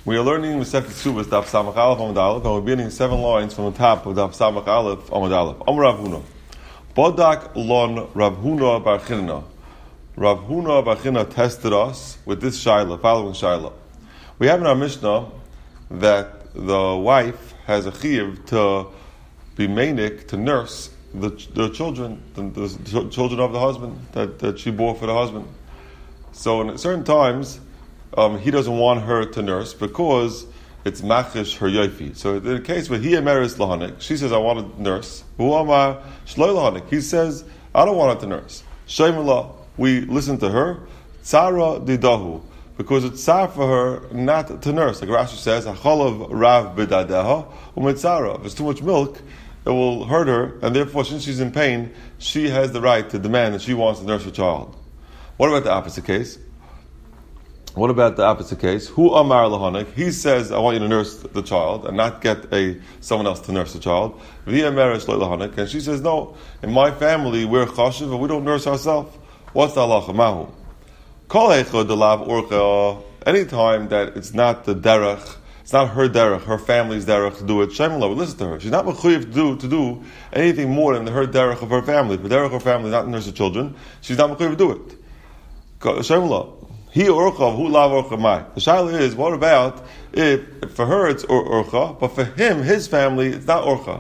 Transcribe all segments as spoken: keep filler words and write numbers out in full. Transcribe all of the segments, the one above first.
We are learning Masechet Suvas Daf Samach Aleph Amud Aleph, and we're beginning seven lines from the top of Daf Samach Aleph Amud Aleph. Amar Rav Huna, Bodak Lon Rav Huna Bar Chinna. Rav Huna Bar Chinna tested us with this shaila, following shaila. We have in our Mishnah that the wife has a chiyuv to be manik, to nurse the, the children, the, the children of the husband that, that she bore for the husband. So in certain times, um, he doesn't want her to nurse because it's machish her yofi. So in the case where he emeris lahanik, she says, I want to nurse. Huama shloi lahanik. He says, I don't want her to nurse. Shaymallah, we listen to her. Tzara didahu. Because it's tzar for her not to nurse. Like Rashi says, Acholav rav b'dadeha u'metzara. If it's too much milk, it will hurt her, and therefore, since she's in pain, she has the right to demand that she wants to nurse her child. What about the opposite case? What about the opposite case? Hu amar lahanik. He says, I want you to nurse the child, and not get a someone else to nurse the child. V'hi emeres lahanik. And she says, no, in my family, we're chashiv, and we don't nurse ourselves. What's the halacha? Mahu. Kol echad delav orcha. Anytime that it's not the derech, it's not her derech, her family's derech to do it, Shem Allah, listen to her. She's not mechuyev to do to do anything more than her derech of her family. If the derech of her family is not to nurse the children, she's not mechuyev to do it. Shem Allah. He orcha, who lav orcha mai. The shaila is, what about if, if for her it's or, orcha, but for him, his family, it's not orcha.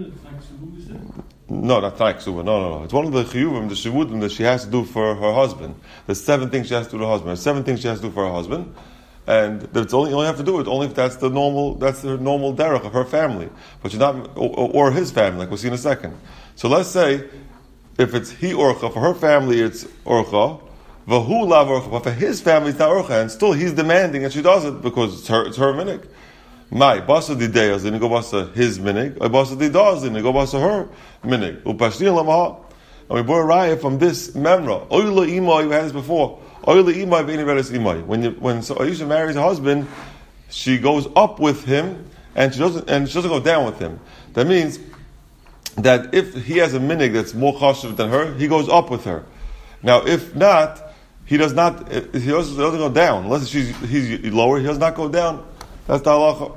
No, not Tanak Suva. No, no, no. It's one of the chiyuvim, the shivudim that she has to do for her husband. There's seven things she has to do to her husband. There's seven things she has to do for her husband, and that's only you only have to do it only if that's the normal that's the normal derech of her family, but you're not or, or his family, like we'll see in a second. So let's say if it's he orcha for her family, it's orcha. Vahu lav orcha, but for his family, it's not orcha, and still he's demanding that she does it because it's her it's her minig. My basa di deyas didn't go basa his minig, or basa di das didn't go basa her minig. Upashtin lamaha, and we brought a raya from this memra. Oyla imay, we had this before. Oyla imay v'ini veres imay. When you, when so Aisha marries a husband, she goes up with him, and she doesn't and she doesn't go down with him. That means that if he has a minig that's more chashuv than her, he goes up with her. Now, if not, he does not. He doesn't, doesn't go down unless she's he's lower. He does not go down. That's the halacha.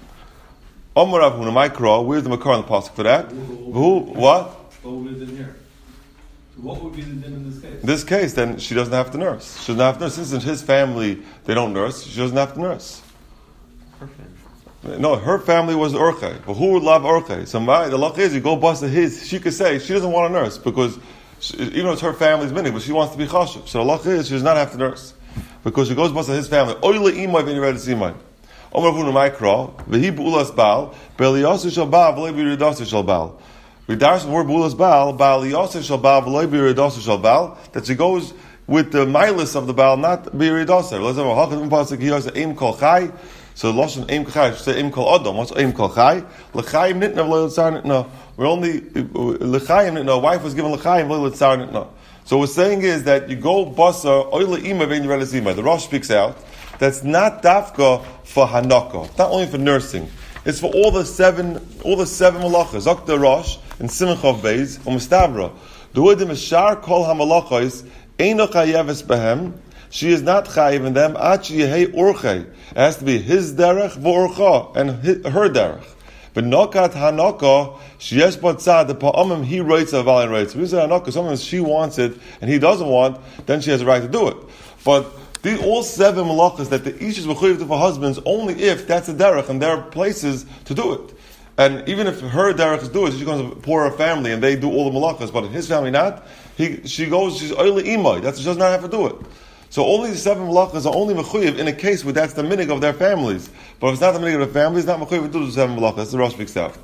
Omar Rav Huna Mikra, where's the makar on the pasuk for that? Who? What? What would be the din here? What would be the din in this case? This case, then she doesn't have to nurse. She doesn't have to nurse. Since in his family they don't nurse, she doesn't have to nurse. Her family. No, her family was orche. But who would love orche? So my, the luck is, you go bust his. She could say she doesn't want to nurse because she, even though it's her family's minhag, but she wants to be chashuv. So the luck is she does not have to nurse because she goes bust his family. Oile imay v'ini veres imay. Omar Rav Huna Mikra, v'hi bu'ulas Baal, be'eliyasu shel Baal, v'lei b'yiridasu shel Baal. We dash the word bu'ulas Baal, be'eliyasu shel Baal, v'lei b'yiridasu shel Baal, that she goes with the milas of the Baal, not b'yiridasu. Let's have a halachah pasuk here, say aim kol chai. So lashon aim kol chai, she say aim kol adam. What's aim kol chai? L'chaim nitna v'lei l'tzar nitna. We're only l'chaim nitna. A wife was given l'chaim v'lei l'tzar nitna. So what we're saying is that you go basa oile ima v'ini veres imay. The Rosh speaks out. That's not dafka for hanaka. It's not only for nursing. It's for all the seven, all the seven malachas. Zakta Rosh and Simchav Beis U'Mustavra. The word Mishar Kol HaMalachos Eino Chayeves Behem. She is not chayiv in them. Achi Yehei Orchei. It has to be his derech v'orcha and his, her derech. But nokat hanaka sheyesh batzad the pa'amim he writes a valid rights. If we say hanaka, sometimes she wants it and he doesn't want, then she has a right to do it. But these all seven malachas that the ish is mechuyev to for husbands only if that's a derech and there are places to do it. And even if her derech is do it, she's going to pour her family and they do all the malachas, but in his family not. He she goes she's oily imay. That she does not have to do it. So only the seven malachas are only mechuyev in a case where that's the minig of their families. But if it's not the minig of their families, it's not mechuyev to do the seven malachas. The Rosh speaks out.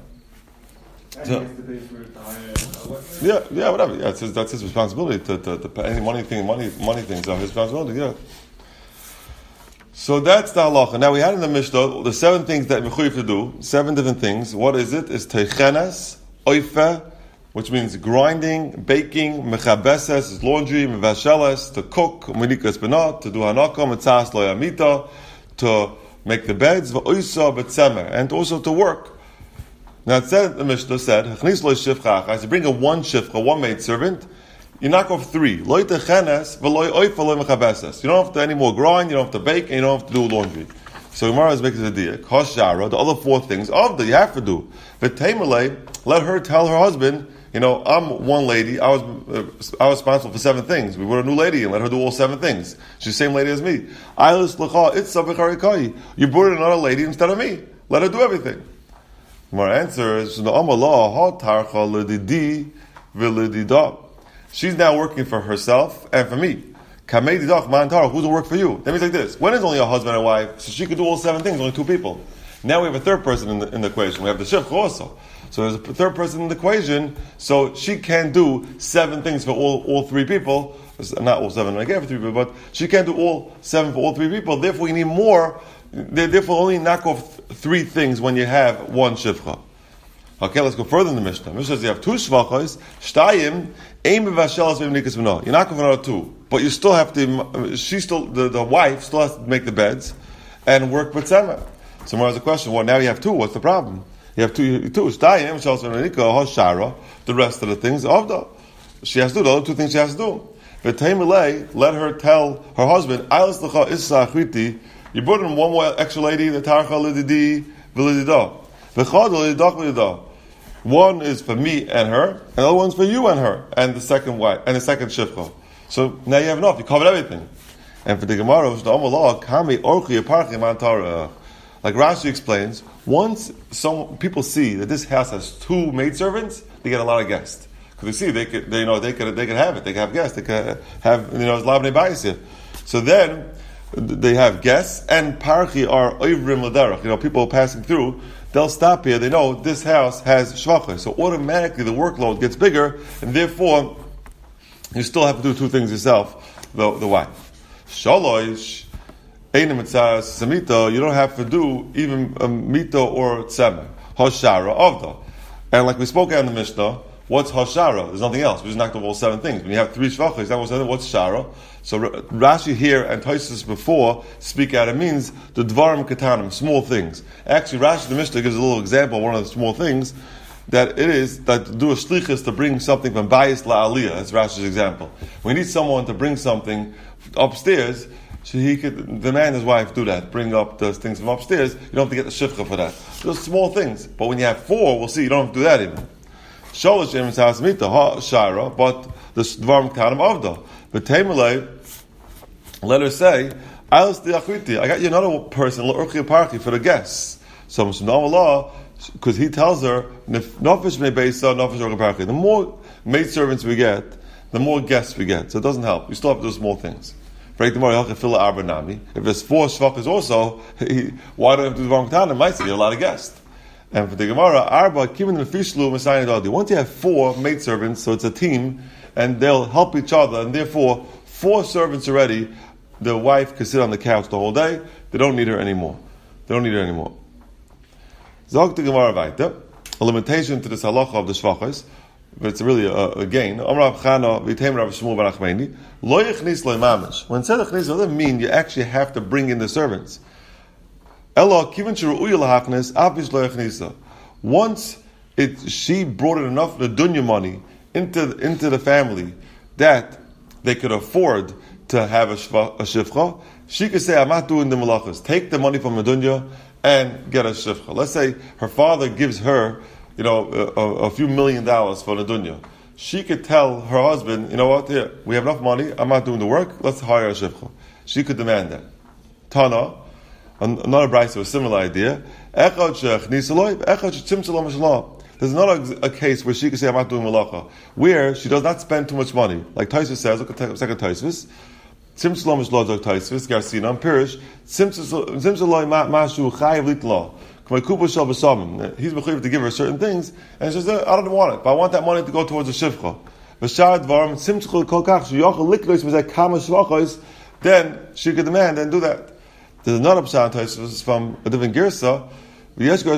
So, yeah, yeah, whatever. Yeah, it's his, that's his responsibility to, to, to pay any money thing, money money things are his responsibility. Yeah. So that's the halacha. Now we had in the Mishnah the seven things that mechuyev to do, seven different things. What is it? It's teichenes, oife, which means grinding, baking, mechabeses, is laundry, mevasheles, to cook, menikas benot, to do hanaka, metzas lo yamita, to make the beds, v'oisa betzemer, and also to work. Now it said, the Mishnah said, hachnis lo shifcha achas, you bring a one shifcha, one maid servant, you knock off three. Lo techenes, v'lo oifa lo mechabeses. You don't have to any more grind, you don't have to bake, and you don't have to do laundry. So Gemara is making the diak. Hoshara, the other four things of the you have to do. V'teimele, let her tell her husband, you know, I'm one lady. I was uh, I was responsible for seven things. We brought a new lady and let her do all seven things. She's the same lady as me. You brought in another lady instead of me. Let her do everything. My answer is she's now working for herself and for me. Who's to work for you? That means like this. When is only a husband and wife, so she could do all seven things, only two people. Now we have a third person in the, in the equation. We have the shivcha also. So there's a third person in the equation, so she can't do seven things for all, all three people. Not all seven I gave for three people, but she can't do all seven for all three people. Therefore, you need more. Therefore, only knock off three things when you have one shivcha. Okay, let's go further in the Mishnah. Mishnah says you have two shvachos, shtayim, ein bevashelas v'nikas v'no. You're not going to another two, but you still have to. She still, the, the wife still has to make the beds and work with tzemah. So more has a question. Well, now you have two. What's the problem? You have two, two, shtayim, shalas v'nika, hoshara. The rest of the things, avda. She has to do the other two things. She has to do. V'teimelei, let her tell her husband, aylas lecha issa achviti. You brought in one more extra lady, the tarcha lididi v'lidida. V'chad lididach lidida. One is for me and her, and the other one's for you and her, and the second wife, and the second shivcha. So now you have enough. You covered everything. And for the Gemara, like Rashi explains, once some people see that this house has two maidservants, they get a lot of guests. Because they see they could, they, you know, they could, they could have it. They could have guests. They could have, you know, it's labnei bayis here. So then they have guests, and parchi are oivrim l'derech. You know, people passing through. They'll stop here. They know this house has shvachah, so automatically the workload gets bigger, and therefore you still have to do two things yourself, the, the wife. Shalosh, einim mitzvahs samita. You don't have to do even a mita or tzemah. Hoshara avda, and like we spoke out in the Mishnah, what's hoshara? There's nothing else. We just knocked off all seven things. When you have three shvachas, that was what's shara. So Rashi here and Tosfos before speak out. It means the dvarim katanim, small things. Actually, Rashi the Mishnah gives a little example of one of the small things that it is that to do a shlichus to bring something from bayis la'aliyah. That's Rashi's example. We need someone to bring something upstairs. So he could demand his wife do that, bring up the things from upstairs. You don't have to get the shivcha for that. Those small things. But when you have four, we'll see you don't have to do that even. Sholosh emes hasmita ha shara, but the dvarim katanim avda. But Tamelei, let her say, I got you another person, for the guests. So because he tells her, the more maidservants we get, the more guests we get. So it doesn't help. We still have to do small things. If there's four shvachas also, why don't you have to do the wrong time? It might say you have a lot of guests. And for the Gemara, Arba, Kivin and Fishlu, Messiah. Once you have four maidservants, so it's a team, and they'll help each other, and therefore, four servants already, the wife can sit on the couch the whole day, they don't need her anymore. They don't need her anymore. Zog the Gemara weiter, a limitation to this halacha of the shvachos, but it's really a, a gain. Amar Chana, v'teim Rav Shmuel bar Achmeini, lo yichnis lo mamish. When it says yichnis, it doesn't mean you actually have to bring in the servants. Elo, kivin sheru'uya lahachnis, afish lo yichnisa. Once it, she brought in enough the dunya money into, into the family that they could afford to have a, shva, a shivcha, she could say, I'm not doing the malachas. Take the money from the dunya and get a shivcha. Let's say her father gives her, you know, a, a few million dollars for the dunya. She could tell her husband, you know what, here, we have enough money, I'm not doing the work, let's hire a shivcha. She could demand that. Tana, another brayso, a similar idea. There's another a case where she can say, I'm not doing malacha, where she does not spend too much money. Like Tosfos says, look at the second Tosfos. Tzimtzalom is law, Tosfos, Garcina, Pirish, Tzimtzalom mashu chayiv litla. He's mechuyev to give her certain things, and she says, I don't want it, but I want that money to go towards the shivcha. Then she could demand and do that. There's another pshat Tosfos from a different girsa. Another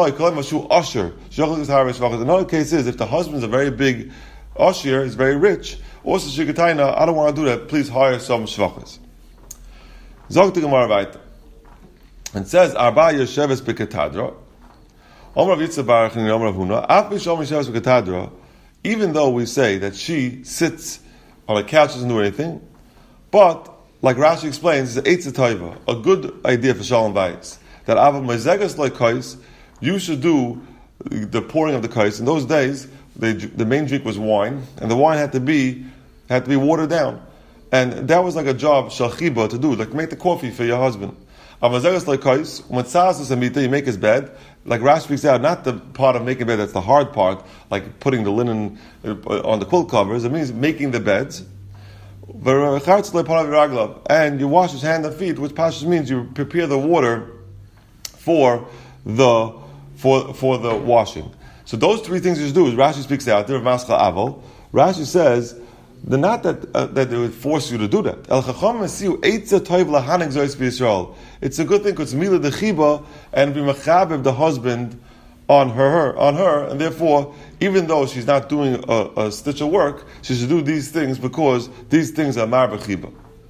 case is if the husband's a very big usher, he's very rich, also shikataina, I don't want to do that, please hire some shvachas. Zog the Gemara weiter. And says, Arba Yosheves Bekatadra, Omrav Yitzhak Baruch and Omrav Huna, Af Mishom Yosheves Bekatadra, even though we say that she sits on a couch, doesn't do anything, but like Rashi explains, is Eitz Taiva, a good idea for Shalom Bayis. That Ava Mezegas like Kais, you should do the pouring of the Kais. In those days, they, the main drink was wine, and the wine had to be had to be watered down. And that was like a job, Shalchiba, to do, like make the coffee for your husband. Ava Mezegas like Kais, when Tzas Amita, you make his bed, like Rashi speaks out, not the part of making bed, that's the hard part, like putting the linen on the quilt covers, it means making the beds. And you wash his hand and feet, which Pashas means you prepare the water for the for for the washing. So those three things you should do is Rashi speaks out there of Mascha Aval. Rashi says they're not that uh, that they would force you to do that. It's a good thing because Mila the Chiba and be Mechabev the husband on her, her on her, and therefore, even though she's not doing a, a stitch of work, she should do these things because these things are Mar B'Chiba.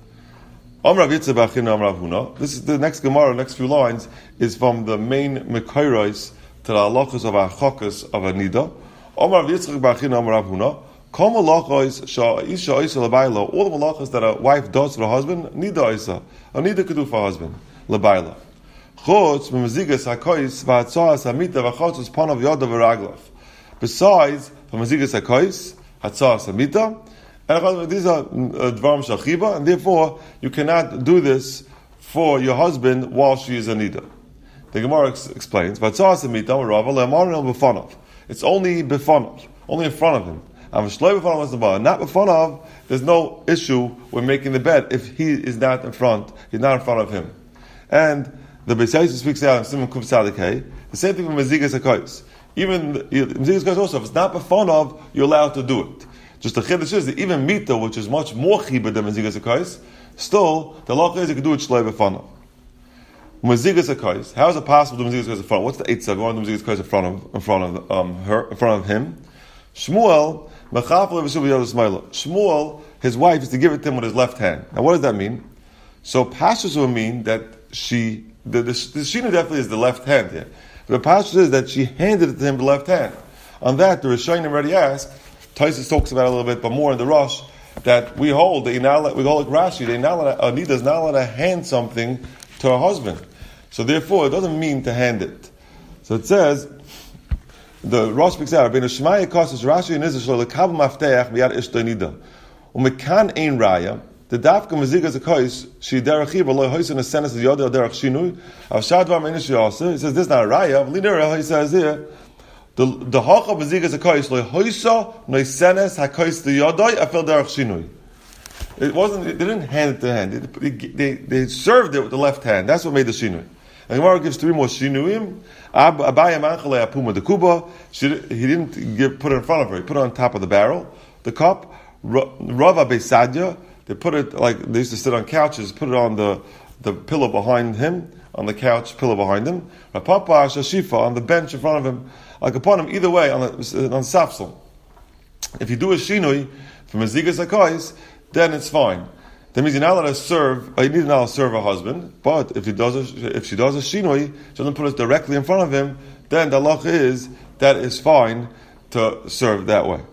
This is the next Gemara, next few lines, is from the main Mekairos to the halachas of Achakas of Anida. All the malachas that a wife does for her husband, Nida Isa. A Nida could do for her husband, Labaila. Besides, from Mazigas HaKois, Hatzah Samita, and these are Dvarim Shachiba, and therefore you cannot do this for your husband while she is a Nida. The Gemara ex- explains, Hatzah Samita, it's only Befanov, only in front of him. Not Befanov, there's no issue with making the bed if he is not in front, he's not in front of him. And the Beis Yosef speaks out in Simon Kuf Tzaddik. The same thing with Mazigas HaKois. Even Mazigas HaKois also, if it's not Befanov, you're allowed to do it. Just the chiddush is that even Mita, which is much more chibah than Mazigas HaKois, still, the law is you can do it Shloi Befanov. Mazigas HaKois, how is it possible to do Mazigas HaKois in front? What's the eitzah going to do Mazigas HaKois in front of, in front of um, her, in front of him? Shmuel, Shmuel, his wife is to give it to him with his left hand. Now what does that mean? So Pashas will mean that she The, the, the Shina definitely is the left hand here. The passage is that she handed it to him the left hand. On that, the Rishonim already asked, Taisus talks about it a little bit, but more in the Rosh, that we hold, that not, we hold like Rashi, they not let, Anita is not allowed to hand something to her husband. So therefore, it doesn't mean to hand it. So it says, the Rosh speaks out, Ben Shemaya Kosas Rashi and Israel, the Kabel Mafteach, Miyad Ishto Nida. Umekan Ein Raya, the dafka mazigas hakois she derech chiba lo hoisin a senes the other derech shinui av shadvar meinish yasa. He says this is not a raya. Linera he says here the the hacha mazigas hakois lo hoisa no senes hakois the yodai afel derech shinui. It wasn't. They didn't hand it to hand. They, they, they served it with the left hand. That's what made the shinui. And Gemara gives three more shinuim. Abaya manchale apuma de kuba. He didn't give, put it in front of her. He put it on top of the barrel, the cup. Rava besadya. They put it like they used to sit on couches. Put it on the, the pillow behind him, on the couch pillow behind him. Rapapa shashifa on the bench in front of him, like upon him. Either way, on the on safsel. If you do a shinui from a zigas hakois, then it's fine. That means you're not allowed to serve. You need not to serve her husband. But if he does, a, if she does a shinui, she doesn't put it directly in front of him. Then the halach is that is fine to serve that way.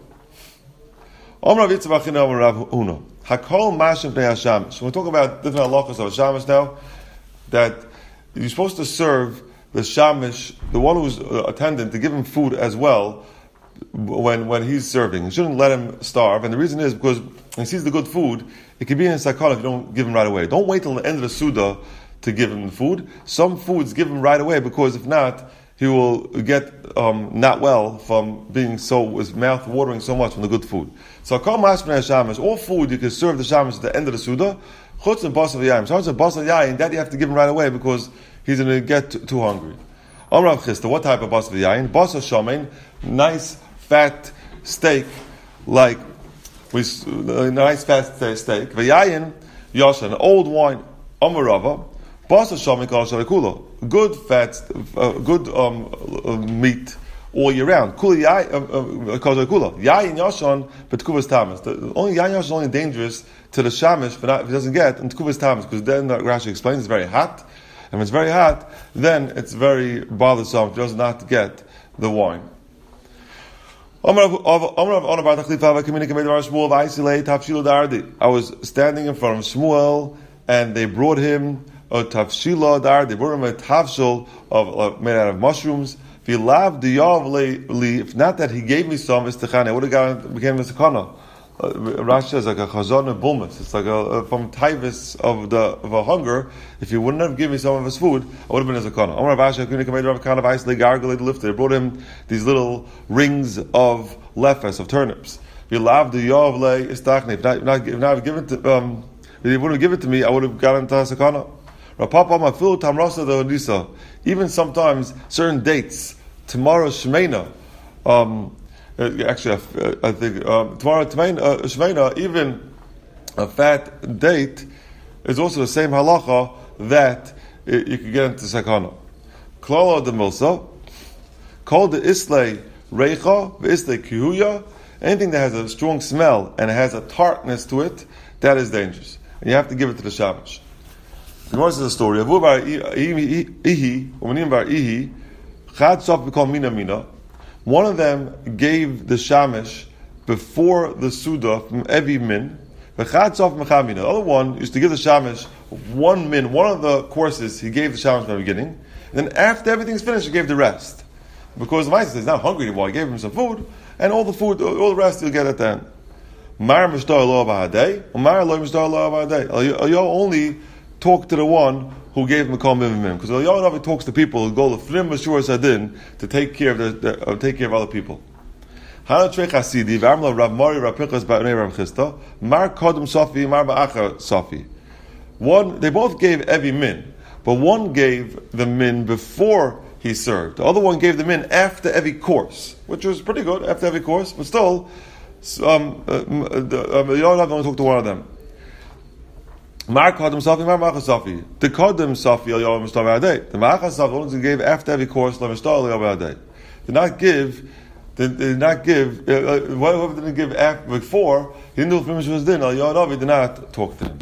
Hakol mashim bnei hashamish. When we talk about different halachos of hashamish now, that you're supposed to serve the shamish, the one who's uh, attendant, to give him food as well when when he's serving. You shouldn't let him starve, and the reason is because when he sees the good food, it can be in his sakana if you don't give him right away. Don't wait till the end of the suda to give him the food. Some foods give him right away, because if not, he will get um, not well from being so, his mouth watering so much from the good food. So, all food you can serve the shamish at the end of the suda, chutz and basar yayin. So, basar yayin, that you have to give him right away because he's going to get too, too hungry. Amrav Chista, what type of basar yayin? Basar shamein, nice fat steak, like with uh, nice fat steak. V'yayin yashan, old wine. Amarava. Basar shamein kol sharekula, good fat, uh, good um, uh, meat all year round. Kula yayin, yayin yashan, but tkuvas tamas. The only yayin yashan is only dangerous to the shamish, but not, if it doesn't get, and tkuvas tamas, because then the Rashi explains it's very hot, and when it's very hot, then it's very bothersome if it does not get the wine. I was standing in front of Shmuel, and they brought him a tafshila dar. They brought him a tafshil of uh, made out of mushrooms. If not that he gave me some, I would have gotten became a sakana. Uh, Rashi is like a chazon of bulmus. It's like a, a from typhus of the of a hunger. If he wouldn't have given me some of his food, I would have been a zakana. Omar Rashi couldn't Rav kind of ice they gargle they lifted. They brought him these little rings of lefes of turnips. If you loved the yovle istachne, if not if not, if not given to um, if he wouldn't have given it to me, I would have gotten to sakana. Rapapa mafil tamrasa the nisa. Even sometimes certain dates. Tomorrow shmeina. Um, Actually, I think um, tomorrow uh, Shmeina, even a fat date, is also the same halacha that it, you can get into sakana. Klala de milsa, called the islay reicha, islay kihuya. Anything that has a strong smell and it has a tartness to it, that is dangerous, and you have to give it to the shamash. The Gemara says the story. Avu bar ihi, umanim bar ihi, chad sof b'kol mina mina. One of them gave the shamish before the suda from Evi min. The other one used to give the shamish one min, one of the courses he gave the shamish from the beginning. And then after everything's finished, he gave the rest. Because the Maisa is not hungry anymore. He gave him some food, and all the food, all the rest he'll get at the end. Mar mishtar lo b'hadei, Mar lo mishtar lo b'hadei. You only talk to the one who gave him a kol mivimim, because Eliyahu talks to people who go to flim mashur sadin to take care of the, the uh, take care of other people. Hana trei chasidi v'amla Rav Mari Rav Pinchas ba'nei Rav Chisda Mar kodem Safi Mar ba'achar Safi. One, they both gave Evi min, but one gave the min before he served. The other one gave the min after every course, which was pretty good after every course, but still, um, uh, Eliyahu only talked to one of them. Mar Kodem Safi, Mar Machas Safi. The Kodem Safi, Eliyahu Mishtar V'Adei. The Machas Safi, the ones who gave after every course, Mishtar Eliyahu V'Adei. Did not give, did, did not give, uh, whoever didn't give after, before, he didn't do it for him, was din, Eliyahu did not talk to him.